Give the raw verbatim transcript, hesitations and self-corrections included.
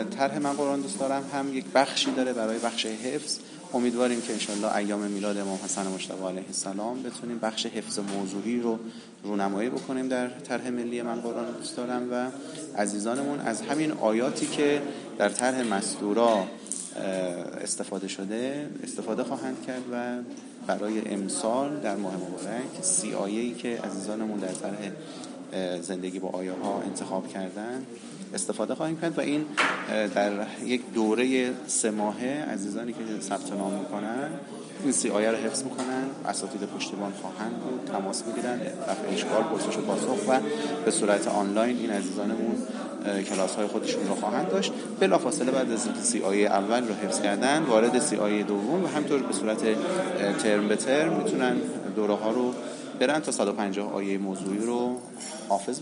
طرح من قرآن دوست دارم هم یک بخشی داره برای بخش حفظ. امیدواریم که انشالله ایام میلاد امام حسن مجتبی علیه السلام بتونیم بخش حفظ موضوعی رو رونمایی بکنیم در طرح ملی من قرآن دوست دارم و عزیزانمون از همین آیاتی که در طرح مستورا استفاده شده استفاده خواهند کرد و برای امسال در ماه مبارک سی آیه‌ای که عزیزانمون در طرح زندگی با آیه ها انتخاب کردن استفاده خواهیم کرد و این در یک دوره سه ماهه عزیزانی که ثبت نام میکنن این سی آیه رو حفظ میکنن، اساتید پشتیبان خواهند بود، تماس میگیرن، رفع اشکال، پرسش و پاسخ و به صورت آنلاین این عزیزانمون کلاس های خودشون رو خواهند داشت. بلافاصله بعد از اینکه سی آیه اول رو حفظ کردن وارد سی آیه دوم و همینطور به صورت ترم به ترم میتونن دوره ها رو برن تا صد و پنجاه آیه موضوعی رو حافظ